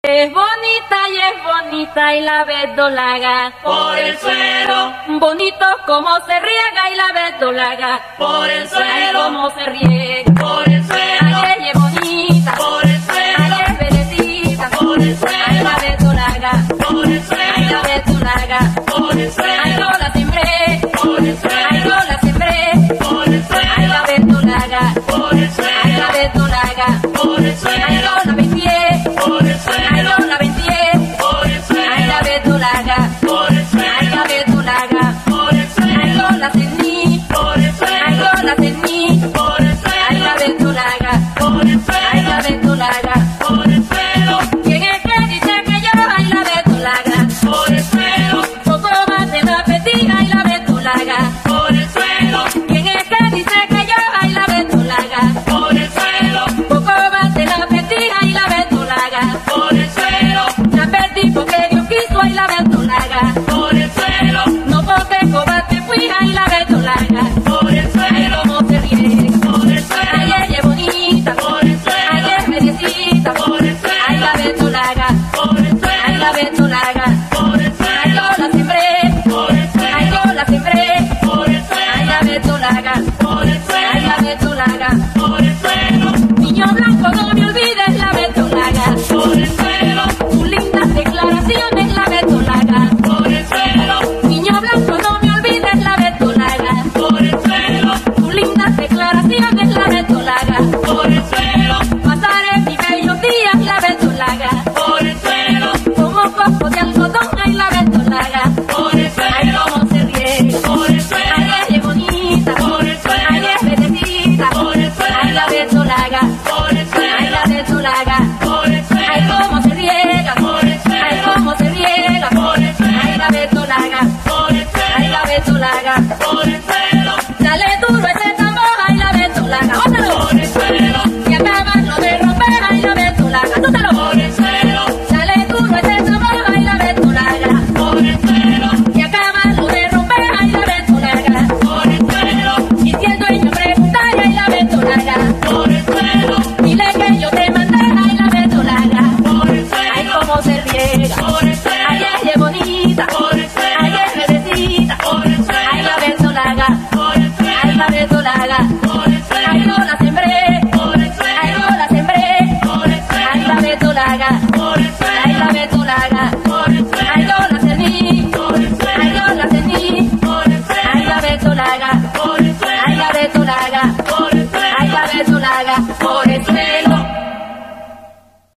Es bonita y la verdolaga por el suelo, bonito como se riega y la verdolaga por el suelo, como se riega por el suelo, ay, ella es bonita, por el suelo, ay, es verdecita, por el suelo, ay, la verdolaga, por el ay, suelo, la verdolaga, por el suelo, ay, yo la sembré, por el ay, suelo, yo la sembré, por el ay, la suelo, verdolaga, por el ay, la suelo, verdolaga, por el ay, suelo, yo la vendí, por el ay, suelo, yo la vendí, por el ay, la suelo, verdolaga, por el ay, suelo, la verdolaga, por el ay, suelo, yo la cení, por el ay, suelo, yo la cení, por el ay, la suelo, verdolaga, por el ay, la suelo, verdolaga. por el suelo, ¿Quién es que dice que yo ay la verdolaga? por el suelo, Poco más de la petija y la verdolaga. por el suelo, ¿Quién es que dice que yo ay la verdolaga? por el suelo, Poco más de la petija y la verdolaga. por el suelo, La perdí porque Dios quiso ay la verdolaga. por el suelo, No porque cobarde fui ay la verdolaga. por el Ay suelo, cómo se riega. por el Ay suelo, ella es bonita. por el Ay suelo, es merecita. por el Ay la suelo, verdolaga. por el Ay la suelo, verdolaga. por el Ay yo suelo, la sembré. por el Ay suelo, yo la sembré. por el Ay la suelo, verdolaga. por el Ay la suelo, verdolaga. por el suelo, Niño blanco no me olvides la verdolaga. por el suelo, Tus lindas declaraciones la verdolaga. por el suelo, Niño blanco no me olvides la verdolaga. por el suelo, Tus lindas declaraciones la verdolaga. por el suelo, Pasaré mis bellos días la verdolaga. por el suelo, Como coco de algodón hay la verdolaga. por el Ay suelo, cómo se riega. por el Ay suelo, ella es bonita. por el Ay suelo, es verdecita. por el Ay la suelo, verdolaga. por el Ay suelo, la verdolaga. por el Ay suelo, cómo se riega. por el Ay suelo, cómo se riega. por el Ay la suelo, verdolaga. por el Ay la suelo, verdolaga. por el suelo, Dale duro ese tambor. Ay la verdolaga. Ótalo. por el suelo, Y acabarlo de romper. Ay la verdolaga. Tótalo. por el suelo, Dale duro ese tambor. Ay la verdolaga. por el suelo, Y acabarlo de romper. Ay la verdolaga. por el suelo, Y si el dueño pregunta. Ay la verdolaga. por el suelo, Dile que yo te mandé. Ay la verdolaga. por el Ay suelo, cómo se riega. por el Ay suelo, ella es bonita. por el Ay suelo, es merecita. por el Ay la suelo, verdolaga. por el Ay la suelo, verdolaga. por el Ay yo suelo, la sembré. por el Ay suelo, yo la sembré. por el Ay la suelo, verdolaga.